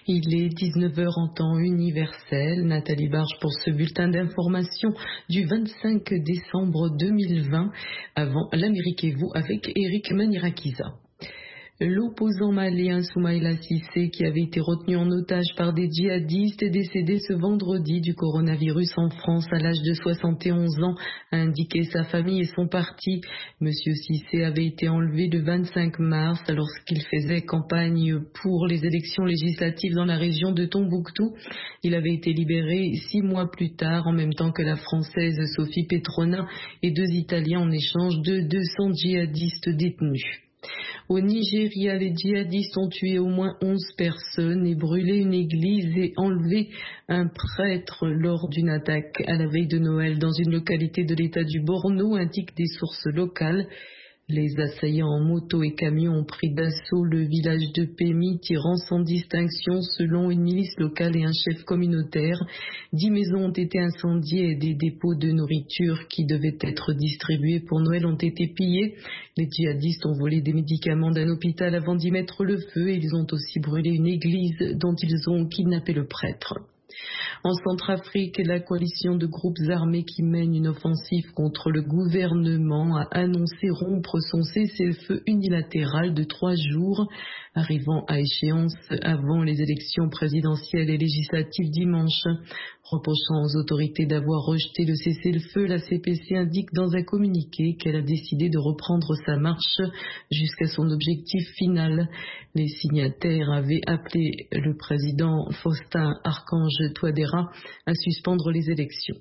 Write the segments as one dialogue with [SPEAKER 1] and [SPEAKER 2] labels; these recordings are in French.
[SPEAKER 1] Il est 19 heures en temps universel. Nathalie Barge pour ce bulletin d'information du 25 décembre 2020. Avant l'Amérique et vous avec Eric Manirakiza. L'opposant malien Soumaïla Cissé, qui avait été retenu en otage par des djihadistes, est décédé ce vendredi du coronavirus en France à l'âge de 71 ans, a indiqué sa famille et son parti. Monsieur Cissé avait été enlevé le 25 mars lorsqu'il faisait campagne pour les élections législatives dans la région de Tombouctou. Il avait été libéré 6 mois plus tard, en même temps que la Française Sophie Petrona et 2 Italiens en échange de 200 djihadistes détenus. Au Nigeria, les djihadistes ont tué au moins 11 personnes et brûlé une église et enlevé un prêtre lors d'une attaque à la veille de Noël dans une localité de l'état du Borno, indiquent des sources locales. Les assaillants en moto et camions ont pris d'assaut le village de Pémi, tirant sans distinction selon une milice locale et un chef communautaire. 10 maisons ont été incendiées et des dépôts de nourriture qui devaient être distribués pour Noël ont été pillés. Les djihadistes ont volé des médicaments d'un hôpital avant d'y mettre le feu et ils ont aussi brûlé une église dont ils ont kidnappé le prêtre. En Centrafrique, la coalition de groupes armés qui mène une offensive contre le gouvernement a annoncé rompre son cessez-le-feu unilatéral de 3 jours, arrivant à échéance avant les élections présidentielles et législatives dimanche. Reprochant aux autorités d'avoir rejeté le cessez-le-feu, la CPC indique dans un communiqué qu'elle a décidé de reprendre sa marche jusqu'à son objectif final. Les signataires avaient appelé le président Faustin Archange Touadéra à suspendre les élections.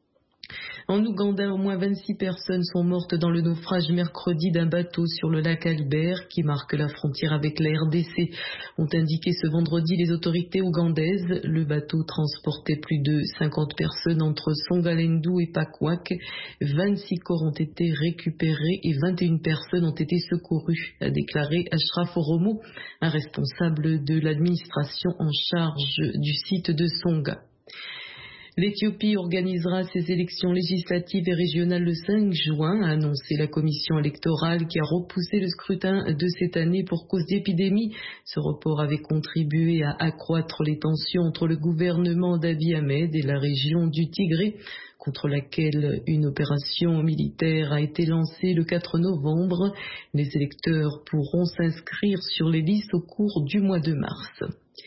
[SPEAKER 1] En Ouganda, au moins 26 personnes sont mortes dans le naufrage mercredi d'un bateau sur le lac Albert qui marque la frontière avec la RDC, ont indiqué ce vendredi les autorités ougandaises. Le bateau transportait plus de 50 personnes entre Songalendu et Pakwak. 26 corps ont été récupérés et 21 personnes ont été secourues, a déclaré Ashraf Oromo, un responsable de l'administration en charge du site de Songa. L'Éthiopie organisera ses élections législatives et régionales le 5 juin, a annoncé la commission électorale qui a repoussé le scrutin de cette année pour cause d'épidémie. Ce report avait contribué à accroître les tensions entre le gouvernement d'Abiy Ahmed et la région du Tigré, contre laquelle une opération militaire a été lancée le 4 novembre. Les électeurs pourront s'inscrire sur les listes au cours du mois de mars.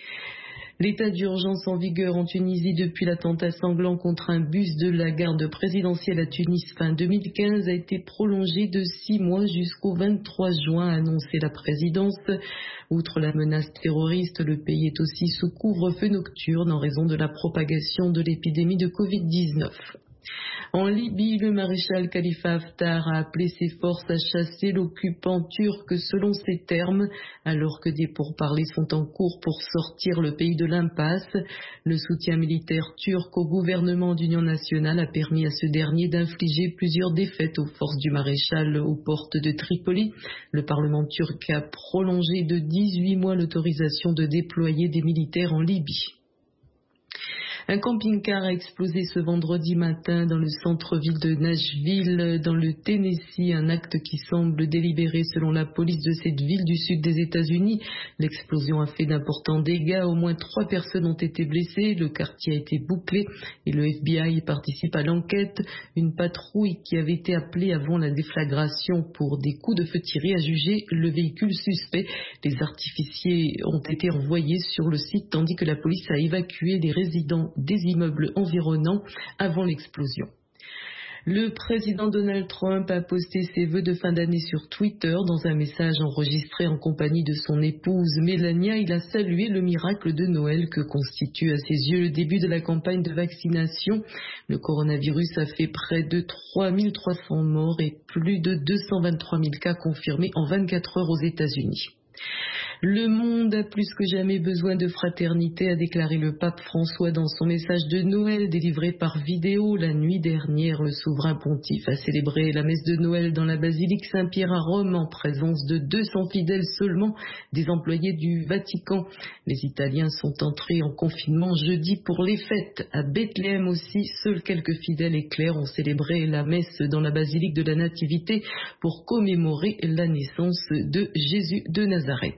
[SPEAKER 1] L'état d'urgence en vigueur en Tunisie depuis l'attentat sanglant contre un bus de la garde présidentielle à Tunis fin 2015 a été prolongé de 6 mois jusqu'au 23 juin, a annoncé la présidence. Outre la menace terroriste, le pays est aussi sous couvre-feu nocturne en raison de la propagation de l'épidémie de Covid-19. En Libye, le maréchal Khalifa Haftar a appelé ses forces à chasser l'occupant turc selon ses termes, alors que des pourparlers sont en cours pour sortir le pays de l'impasse. Le soutien militaire turc au gouvernement d'union nationale a permis à ce dernier d'infliger plusieurs défaites aux forces du maréchal aux portes de Tripoli. Le Parlement turc a prolongé de 18 mois l'autorisation de déployer des militaires en Libye. Un camping-car a explosé ce vendredi matin dans le centre-ville de Nashville, dans le Tennessee, un acte qui semble délibéré selon la police de cette ville du sud des États-Unis. L'explosion a fait d'importants dégâts, au moins 3 personnes ont été blessées, le quartier a été bouclé et le FBI participe à l'enquête. Une patrouille qui avait été appelée avant la déflagration pour des coups de feu tirés a jugé le véhicule suspect. Les artificiers ont été envoyés sur le site tandis que la police a évacué les résidents des immeubles environnants avant l'explosion. Le président Donald Trump a posté ses vœux de fin d'année sur Twitter. Dans un message enregistré en compagnie de son épouse Melania, il a salué le miracle de Noël que constitue à ses yeux le début de la campagne de vaccination. Le coronavirus a fait près de 3300 morts et plus de 223 000 cas confirmés en 24 heures aux États-Unis. Le monde a plus que jamais besoin de fraternité, a déclaré le pape François dans son message de Noël délivré par vidéo. La nuit dernière, le souverain pontife a célébré la messe de Noël dans la basilique Saint-Pierre à Rome en présence de 200 fidèles seulement, des employés du Vatican. Les Italiens sont entrés en confinement jeudi pour les fêtes. À Bethléem aussi, seuls quelques fidèles et clercs ont célébré la messe dans la basilique de la Nativité pour commémorer la naissance de Jésus de Nazareth.